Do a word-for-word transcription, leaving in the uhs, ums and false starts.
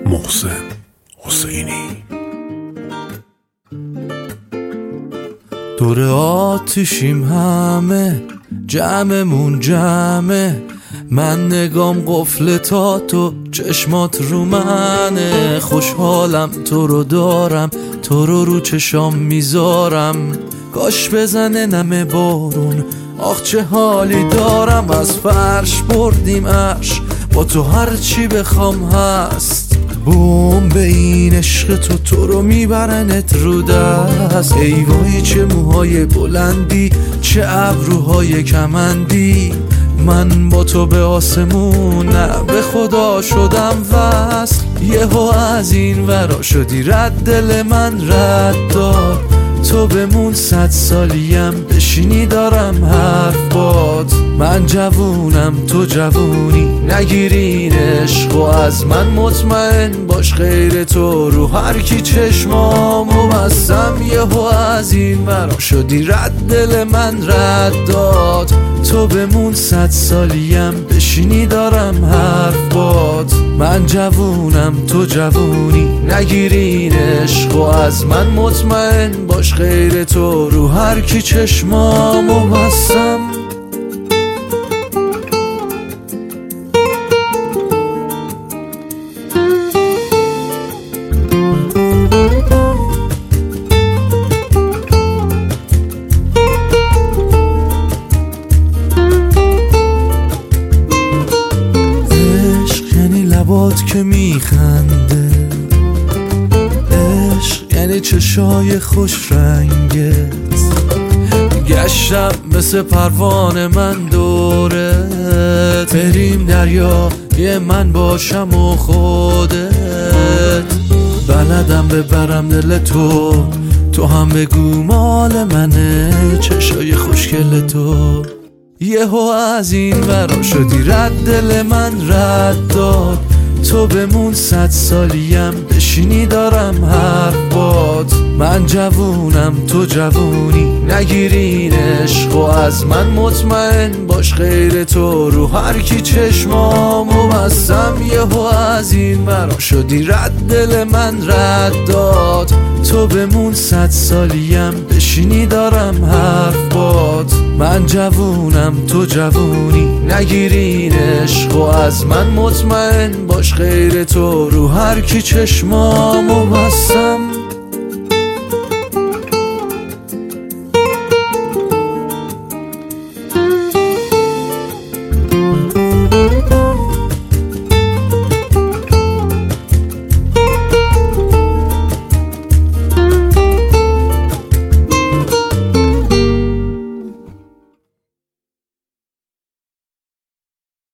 محسن حسینی. دور آتیشیم همه، جمعمون جمعه، من نگام قفل تا تو چشمات رو منه. خوشحالم تو رو دارم، تو رو رو چشام میذارم، کاش بزنه نم بارون، آخ چه حالی دارم. از فرش بردیم عرش، با تو هر چی بخوام هست. بوم به این عشق تو، تو رو میبرنت رو دست. ای وای چه موهای بلندی، چه ابروهای کمندی، من با تو به آسمون، نه به خدا شدم وصل. یهو از این ورا شدی رد، دل من رد داد. تو بمون صد سالیم، بشینی دارم حرف باد. من جوونم تو جوونی، نگیرین عشق و از من مطمئن باش. غیر تو رو هر کی چشمامو بستم. یهو از این ورا شدی رد، دل من رد داد. تو بمون صد سالیم، بشینی دارم حرف باد. من جوونم تو جوونی، نگیرین عشق و از من مطمئن باش. غیر تو رو هر کی چشمامو بستم. لبات که میخنده، عشق یعنی چشای خوش رنگت. گشتم مثل پروانه من دورت، بریم دریا یه من باشم و خودت. بلدم ببرم دل تو، تو هم بگو مال منه. چشای خوشگل تو یهو از این ورا شدی رد، دل من رد داد. تو بمون صد سالیم، بشینی دارم حرف باد. من جوونم تو جوونی، نگیرین عشق و از من مطمئن باش. غیر تو رو هر کی چشمامو بستم. یهو از این ورا شدی رد، دل من رد داد. تو بمون صد سالیم، بشینی دارم حرف باد. من جوونم تو جوونی، نگیرین عشق و از من مطمئن باش. غیر تو رو هر کی چشمامو بستم.